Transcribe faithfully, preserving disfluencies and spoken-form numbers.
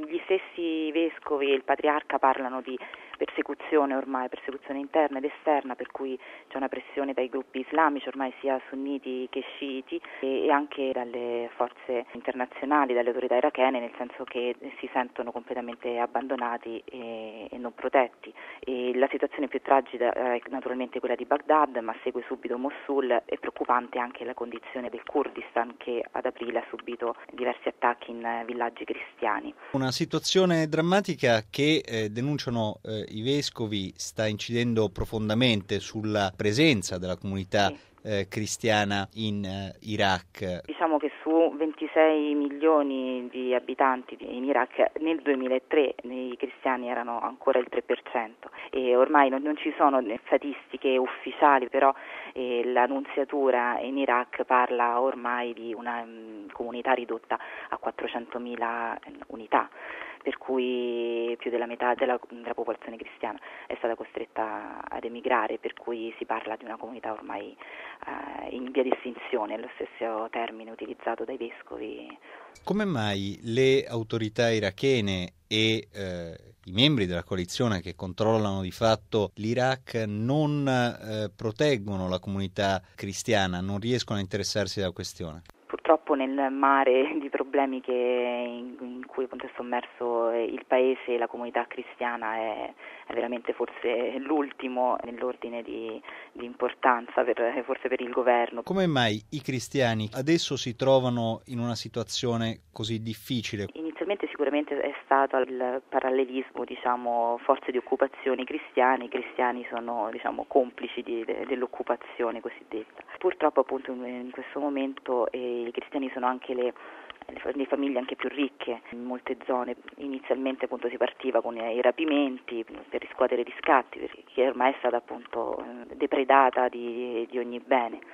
Gli stessi vescovi e il patriarca parlano di persecuzione ormai, persecuzione interna ed esterna, per cui c'è una pressione dai gruppi islamici, ormai sia sunniti che sciiti, e, e anche dalle forze internazionali, dalle autorità irachene, nel senso che si sentono completamente abbandonati e, e non protetti. E la situazione più tragica è naturalmente quella di Baghdad, ma segue subito Mosul. È preoccupante anche la condizione del Kurdistan, che ad aprile ha subito diversi attacchi in villaggi cristiani. Una situazione drammatica che eh, denunciano eh, i vescovi sta incidendo profondamente sulla presenza della comunità Sì. eh, cristiana in eh, Iraq. Diciamo che su ventisei milioni di abitanti in Iraq nel duemilatré i cristiani erano ancora il tre per cento e ormai non, non ci sono statistiche ufficiali, però eh, la nunziatura in Iraq parla ormai di una um, comunità ridotta a quattrocentomila unità, per cui più della metà della, della popolazione cristiana è stata costretta ad emigrare, per cui si parla di una comunità ormai eh, in via di estinzione, è lo stesso termine utilizzato dai vescovi. Come mai le autorità irachene e eh, i membri della coalizione che controllano di fatto l'Iraq non eh, proteggono la comunità cristiana, non riescono a interessarsi della questione? Purtroppo nel mare di problemi che in, in cui appunto è sommerso il paese, la comunità cristiana è, è veramente forse l'ultimo nell'ordine di, di importanza per, forse per il governo. Come mai i cristiani adesso si trovano in una situazione così difficile? Inizialmente sicuramente è stato il parallelismo, diciamo, forze di occupazione cristiane, i cristiani sono, diciamo, complici di, de, dell'occupazione cosiddetta. Purtroppo appunto in questo momento eh, i cristiani sono anche le le famiglie anche più ricche in molte zone. Inizialmente appunto si partiva con i rapimenti per riscuotere riscatti, perché ormai è stata appunto depredata di, di ogni bene.